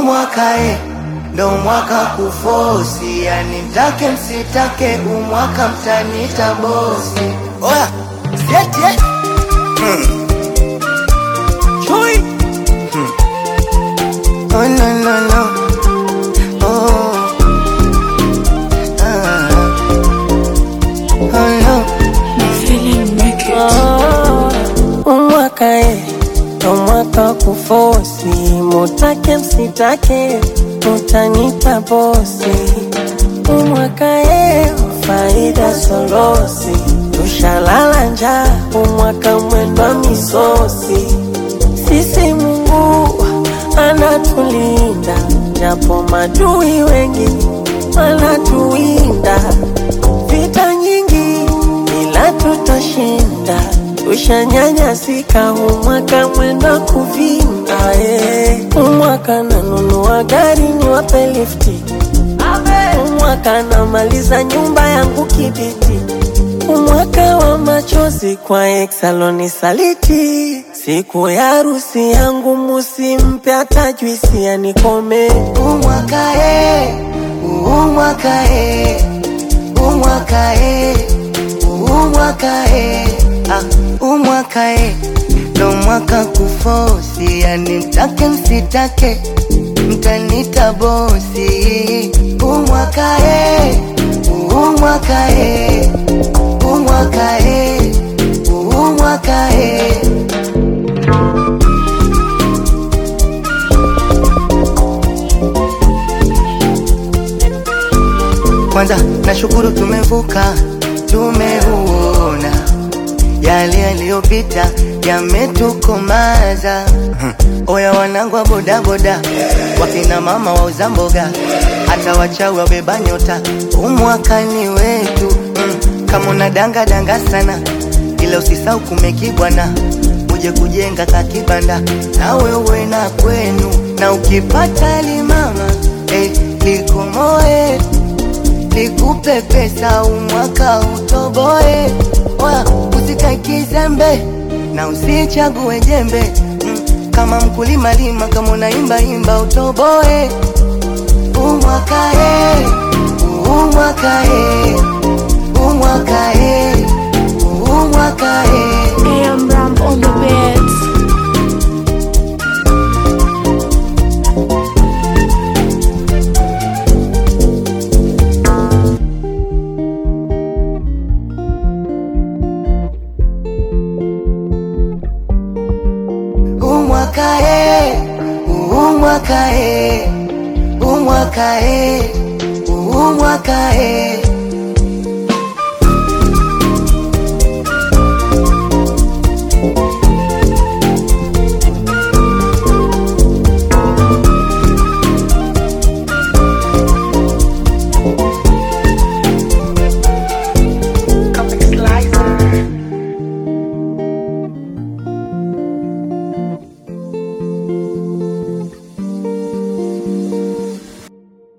Umwaka ndo mwaka kufosi, yani mtake msitake umwaka mtanita bosi. Oya, sieti Chui Oh no no no Oh Oh no Umwaka ndo mwaka kufosi, mutake msitake utanita bosi. Umwaka faida solosi, tushalala njaa, umwaka mwendwa misosi. Sisi Mungu anatulinda, japo madui wengi wanatuwinda. Vita nyingi ila tutashinda, tushanyanyasika, umwaka mwenda kuvinda. Umwaka nanunua gari niwape lifti, umwaka namaliza nyumba yangu kibiti. Umwaka wa machozi kwa exaloni saliti, siku ya harusi yangu musimpe hata juisi anikome. Umwaka Umwaka Umwaka Umwaka Umwaka ndo mwaka kufosi, yani mtake msitake mtanita bosi. Umwaka Umwaka Umwaka Umwaka Kwanza nashukuru tumevuka, tumeuona yale yaliyopita yametukomaza. Oya wanangu wa boda boda, wakina mama wauza mboga, hata wachawi wabeba nyota, umwaka ni wetu. Kama unadanga danga sana, ila usisahau kumekibwana, uje kujenga kakibanda na wewe na kwenu. Na ukipata limama likomoe, nikupe pesa umwaka utoboe. Oya usikae kizembe na usichague jembe, kama mkulima lima, kama unaimba imba utoboe. Umwaka Umwaka Umwaka Umwaka AM Ram on the beats. Umwaka Umwaka Umwaka Umwaka